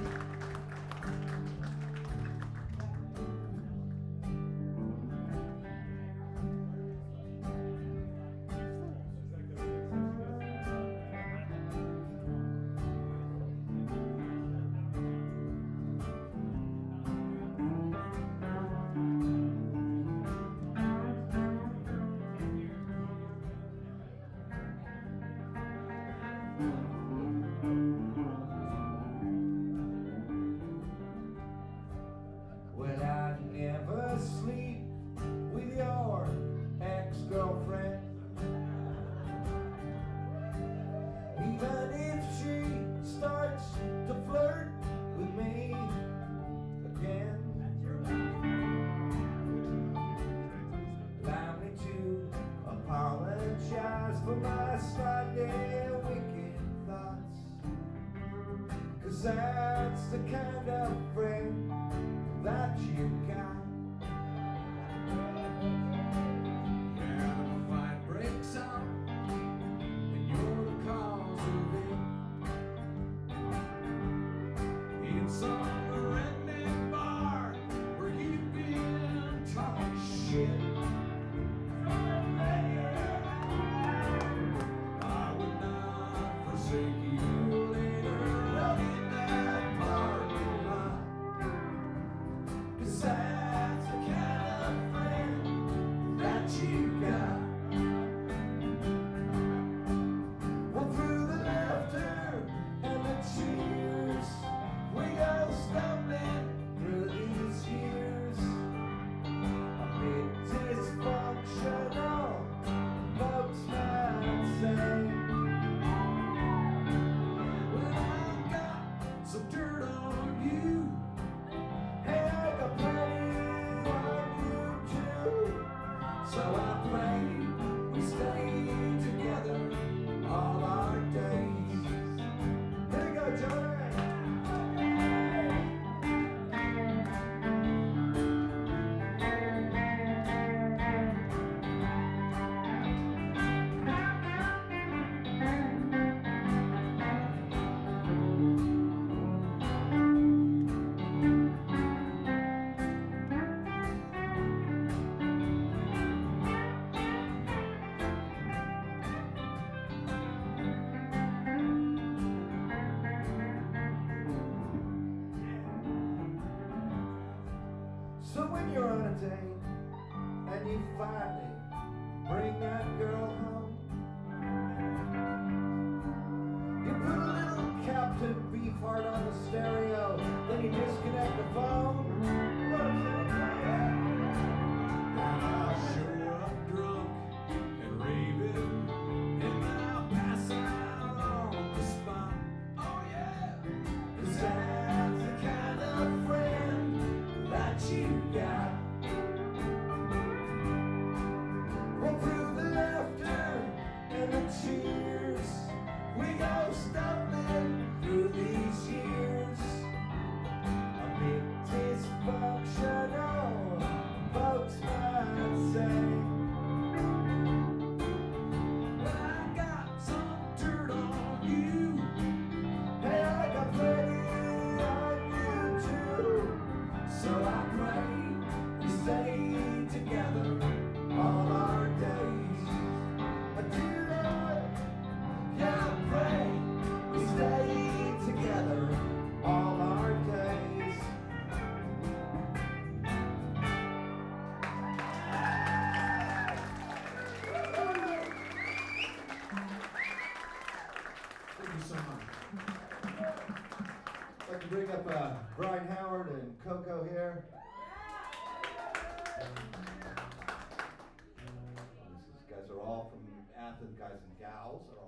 Well, I'd never sleep with your ex-girlfriend, even if she starts to flirt with me again. Allow me to apologize for my slightly wicked thoughts, 'cause that's the kind of friend that you got. Yeah, when a fight breaks out and you're the cause of it, in some redneck bar where you've been talking shit, I would not forsake you later out in that parking lot. That's the kind of friend that you got. Well, through the laughter and the cheers, we go stumbling through these years. A bit dysfunctional, folks might say. Well, I got some dirt on you. Hey, I got plenty on you too. So I pray we stay together all our days. Here we go, Johnny. So when you're on a date and you finally bring that girl home, you put a little Captain Beefheart on the stereo, then you disconnect the phone. And I'll show up drunk and raving, and then I'll pass out on the spot. Oh yeah, 'cause that's the kind of friend that you got. Well, through the laughter and the cheers, we go stumbling through these years. A bit dysfunctional, folks might say. But I got some dirt on you. Hey, I got plenty on you too. So I pray we stay together all our days. I do that. Yeah, I pray we stay together all our days. Thank you so much. I'd like to bring up Brian Howard and Coco here. These guys are all from Athens, guys and gals are